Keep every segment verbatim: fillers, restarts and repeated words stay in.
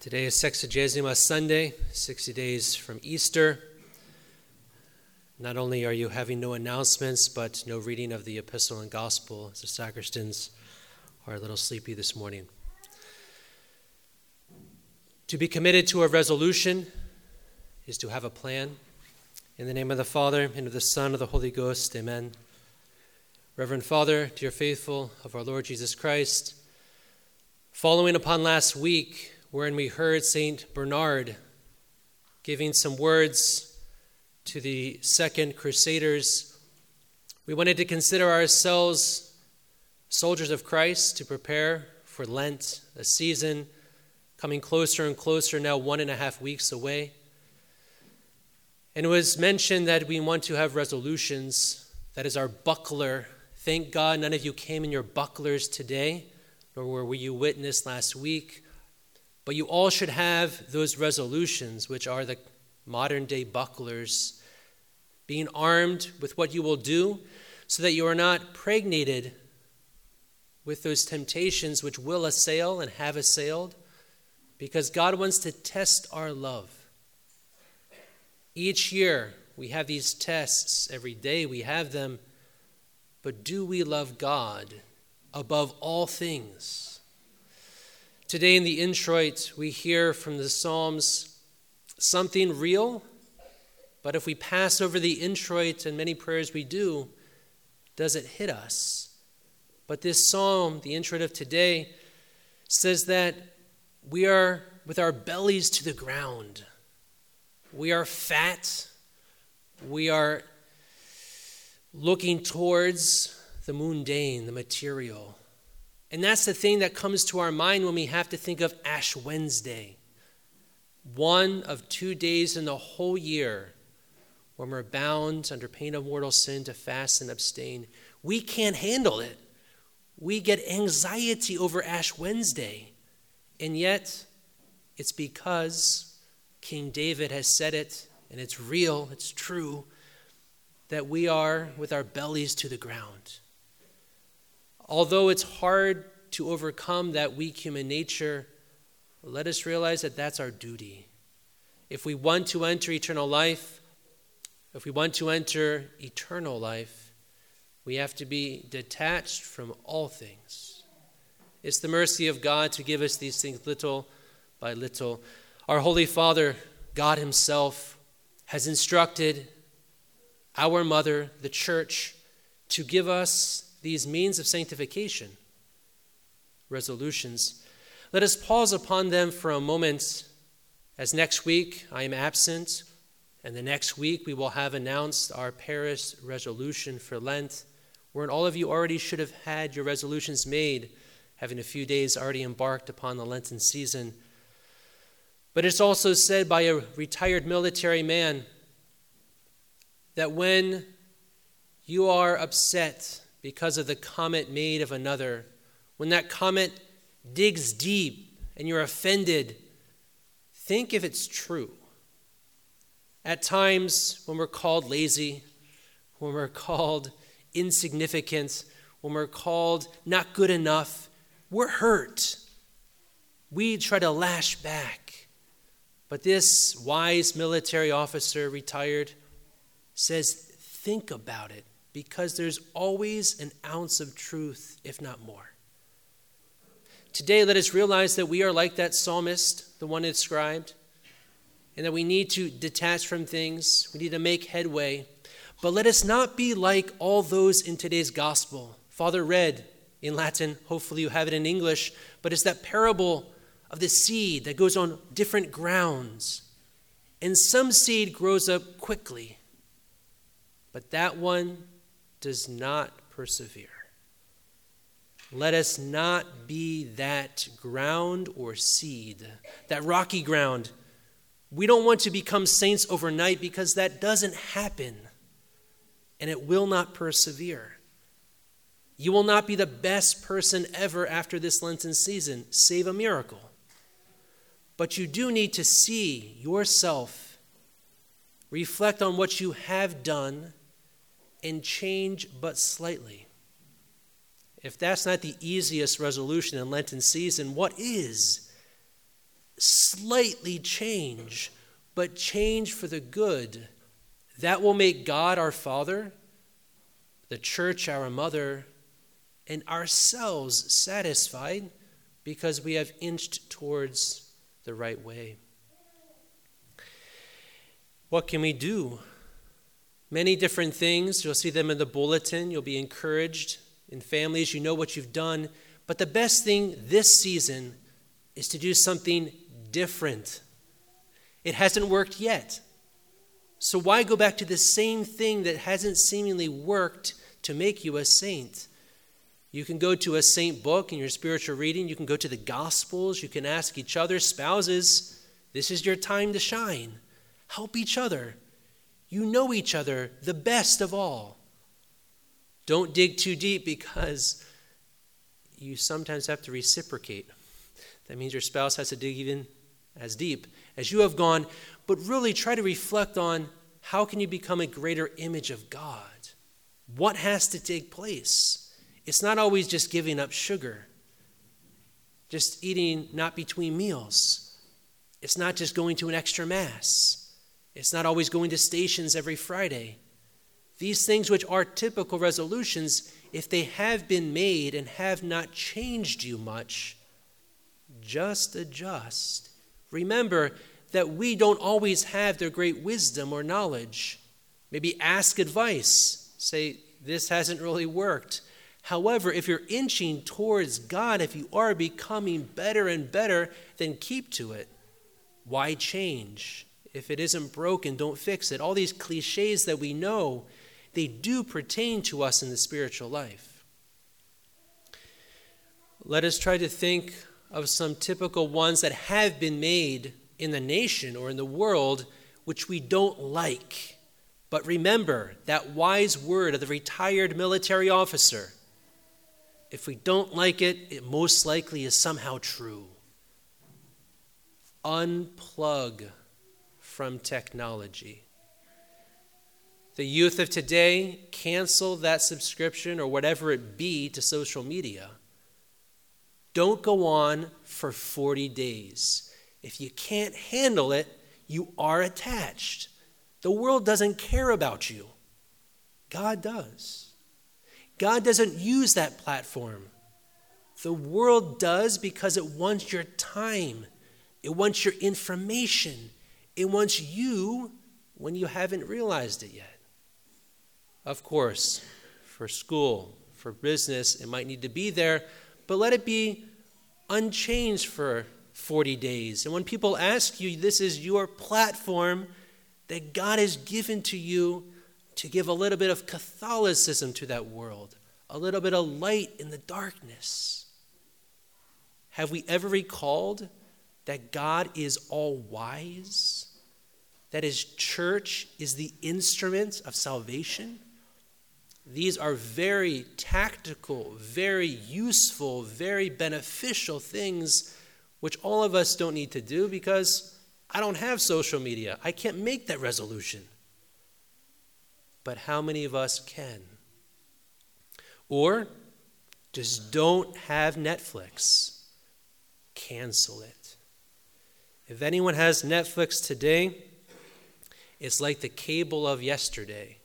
Today is Sexagesima Sunday, sixty days from Easter. Not only are you having no announcements, but no reading of the epistle and gospel, as the sacristans are a little sleepy this morning. To be committed to a resolution is to have a plan. In the name of the Father, and of the Son, and of the Holy Ghost, amen. Reverend Father, dear faithful of our Lord Jesus Christ, following upon last week, wherein we heard Saint Bernard giving some words to the second Crusaders, we wanted to consider ourselves soldiers of Christ to prepare for Lent, a season coming closer and closer, now one and a half weeks away. And it was mentioned that we want to have resolutions. That is our buckler. Thank God none of you came in your bucklers today, nor were you witnessed last week. But you all should have those resolutions, which are the modern day bucklers, being armed with what you will do so that you are not pregnated with those temptations which will assail and have assailed, because God wants to test our love. Each year we have these tests, every day we have them, but do we love God above all things? Today in the introit, we hear from the Psalms something real, but if we pass over the introit, and many prayers we do, does it hit us? But this psalm, the introit of today, says that we are with our bellies to the ground. We are fat. We are looking towards the mundane, the material. And that's the thing that comes to our mind when we have to think of Ash Wednesday. One of two days in the whole year when we're bound under pain of mortal sin to fast and abstain. We can't handle it. We get anxiety over Ash Wednesday. And yet, it's because King David has said it, and it's real, it's true, that we are with our bellies to the ground. Although it's hard to overcome that weak human nature, let us realize that that's our duty. If we want to enter eternal life, if we want to enter eternal life, we have to be detached from all things. It's the mercy of God to give us these things little by little. Our Holy Father, God himself, has instructed our mother, the church, to give us these means of sanctification, resolutions. Let us pause upon them for a moment, as next week I am absent, and the next week we will have announced our Paris resolution for Lent, wherein all of you already should have had your resolutions made, having a few days already embarked upon the Lenten season. But it's also said by a retired military man that when you are upset because of the comment made of another, when that comment digs deep and you're offended, think if it's true. At times when we're called lazy, when we're called insignificant, when we're called not good enough, we're hurt. We try to lash back. But this wise military officer, retired, says, think about it. Because there's always an ounce of truth, if not more. Today, let us realize that we are like that psalmist, the one described, and that we need to detach from things. We need to make headway. But let us not be like all those in today's gospel. Father read in Latin, hopefully you have it in English, but it's that parable of the seed that goes on different grounds. And some seed grows up quickly, but that one does not persevere. Let us not be that ground or seed, that rocky ground. We don't want to become saints overnight because that doesn't happen, and it will not persevere. You will not be the best person ever after this Lenten season, save a miracle. But you do need to see yourself, reflect on what you have done, and change but slightly. If that's not the easiest resolution in Lenten season, what is? slightly change, but change for the good. That will make God our Father, the church our mother, and ourselves satisfied because we have inched towards the right way. What can we do? Many different things. You'll see them in the bulletin. You'll be encouraged. In families, you know what you've done. But the best thing this season is to do something different. It hasn't worked yet. So why go back to the same thing that hasn't seemingly worked to make you a saint? You can go to a saint book in your spiritual reading. You can go to the Gospels. You can ask each other, spouses, this is your time to shine. Help each other. You know each other the best of all. Don't dig too deep because you sometimes have to reciprocate. That means your spouse has to dig even as deep as you have gone. But really try to reflect on how can you become a greater image of God? What has to take place? It's not always just giving up sugar, just eating not between meals. It's not just going to an extra mass. It's not always going to stations every Friday. These things which are typical resolutions, if they have been made and have not changed you much, just adjust. Remember that we don't always have their great wisdom or knowledge. Maybe ask advice. Say, this hasn't really worked. However, if you're inching towards God, if you are becoming better and better, then keep to it. Why change? If it isn't broken, don't fix it. All these cliches that we know, they do pertain to us in the spiritual life. Let us try to think of some typical ones that have been made in the nation or in the world which we don't like. But remember that wise word of the retired military officer. If we don't like it, it most likely is somehow true. Unplug from technology. The youth of today, cancel that subscription or whatever it be to social media. Don't go on for forty days. If you can't handle it, you are attached. The world doesn't care about you. God does. God doesn't use that platform. The world does because it wants your time. It wants your information. It wants you when you haven't realized it yet. Of course, for school, for business, it might need to be there, but let it be unchanged for forty days. And when people ask you, this is your platform that God has given to you to give a little bit of Catholicism to that world, a little bit of light in the darkness. Have we ever recalled that God is all wise? That his church is the instrument of salvation? These are very tactical, very useful, very beneficial things which all of us don't need to do because I don't have social media. I can't make that resolution. But how many of us can? Or just don't have Netflix. Cancel it. If anyone has Netflix today, it's like the cable of yesterday.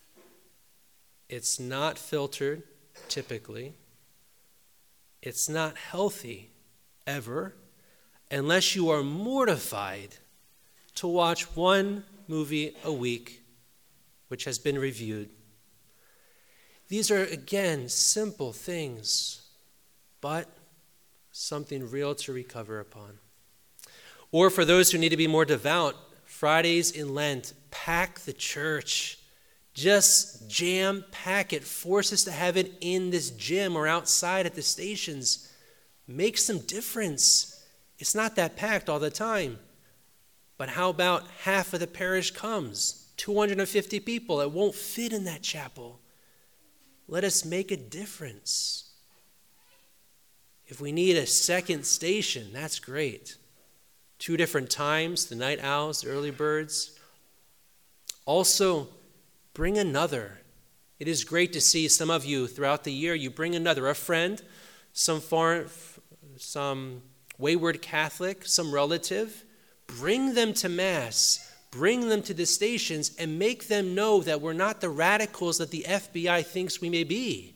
It's not filtered, typically. It's not healthy, ever, unless you are mortified to watch one movie a week which has been reviewed. These are, again, simple things, but something real to recover upon. Or for those who need to be more devout, Fridays in Lent, pack the church. Just jam pack it. Force us to have it in this gym or outside at the stations. Make some difference. It's not that packed all the time. But how about half of the parish comes? two hundred fifty people. It won't fit in that chapel. Let us make a difference. If we need a second station, that's great. Two different times, the night owls, the early birds. Also, bring another. It is great to see some of you throughout the year, you bring another, a friend, some foreign, some wayward Catholic, some relative, bring them to Mass, bring them to the stations, and make them know that we're not the radicals that the F B I thinks we may be.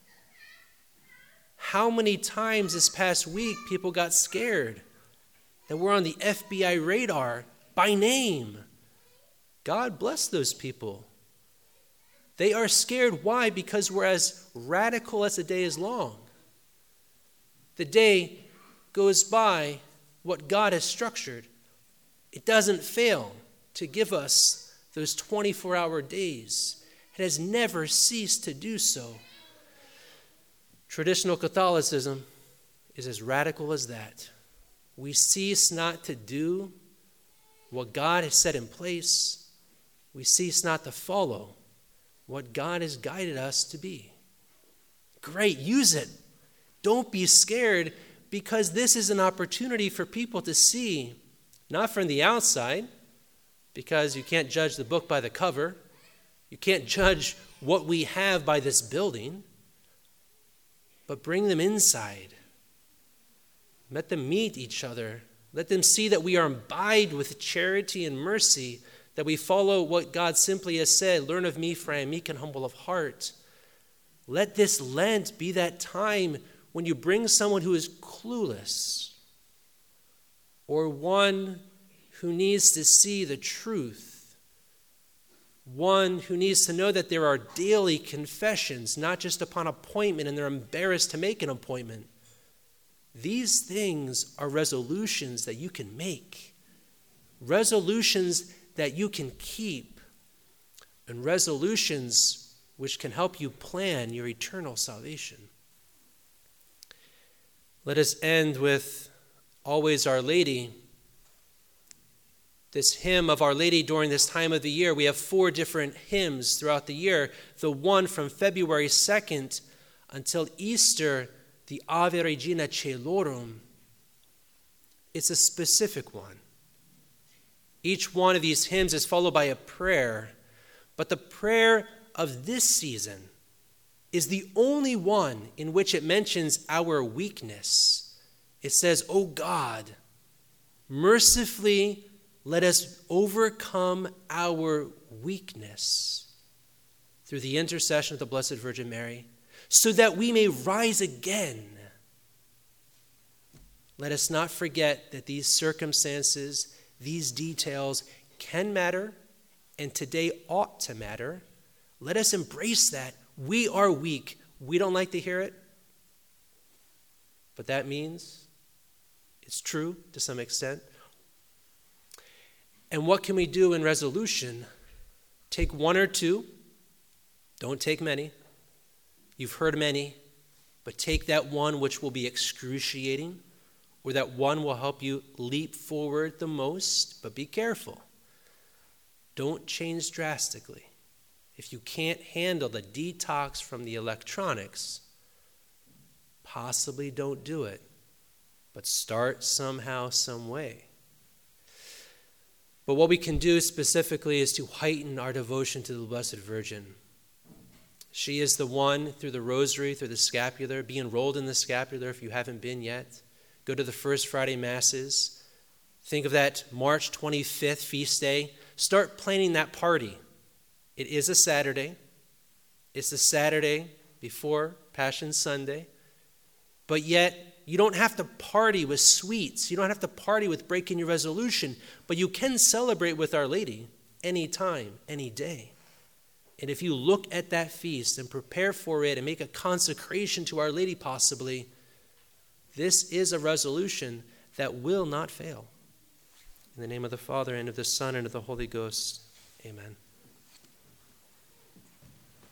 How many times this past week people got scared that we're on the F B I radar by name? God bless those people. They are scared. Why? Because we're as radical as the day is long. The day goes by what God has structured. It doesn't fail to give us those twenty-four hour days. It has never ceased to do so. Traditional Catholicism is as radical as that. We cease not to do what God has set in place. We cease not to follow what God has guided us to be. Great, use it. Don't be scared, because this is an opportunity for people to see, not from the outside, because you can't judge the book by the cover. You can't judge what we have by this building, but bring them inside. Let them meet each other. Let them see that we are imbibed with charity and mercy, that we follow what God simply has said, learn of me, for I am meek and humble of heart. Let this Lent be that time when you bring someone who is clueless, or one who needs to see the truth, one who needs to know that there are daily confessions, not just upon appointment, and they're embarrassed to make an appointment. These things are resolutions that you can make, resolutions that you can keep, and resolutions which can help you plan your eternal salvation. Let us end with Always Our Lady. This hymn of Our Lady during this time of the year. We have four different hymns throughout the year. The one from February second until Easter, the Ave Regina Caelorum. It's a specific one. Each one of these hymns is followed by a prayer, but the prayer of this season is the only one in which it mentions our weakness. It says, "O God, mercifully let us overcome our weakness through the intercession of the Blessed Virgin Mary, so that we may rise again." Let us not forget that these circumstances, these details can matter, and today ought to matter. Let us embrace that. We are weak. We don't like to hear it, but that means it's true to some extent. And what can we do in resolution? Take one or two. Don't take many. You've heard many, but take that one which will be excruciating, or that one will help you leap forward the most, but be careful. Don't change drastically. If you can't handle the detox from the electronics, possibly don't do it, but start somehow, some way. But what we can do specifically is to heighten our devotion to the Blessed Virgin. She is the one, through the rosary, through the scapular. Be enrolled in the scapular if you haven't been yet. Go to the First Friday Masses. Think of that March twenty-fifth feast day. Start planning that party. It is a Saturday. It's the Saturday before Passion Sunday. But yet, you don't have to party with sweets. You don't have to party with breaking your resolution. But you can celebrate with Our Lady anytime, any day. And if you look at that feast and prepare for it and make a consecration to Our Lady possibly, this is a resolution that will not fail. In the name of the Father, and of the Son, and of the Holy Ghost, amen.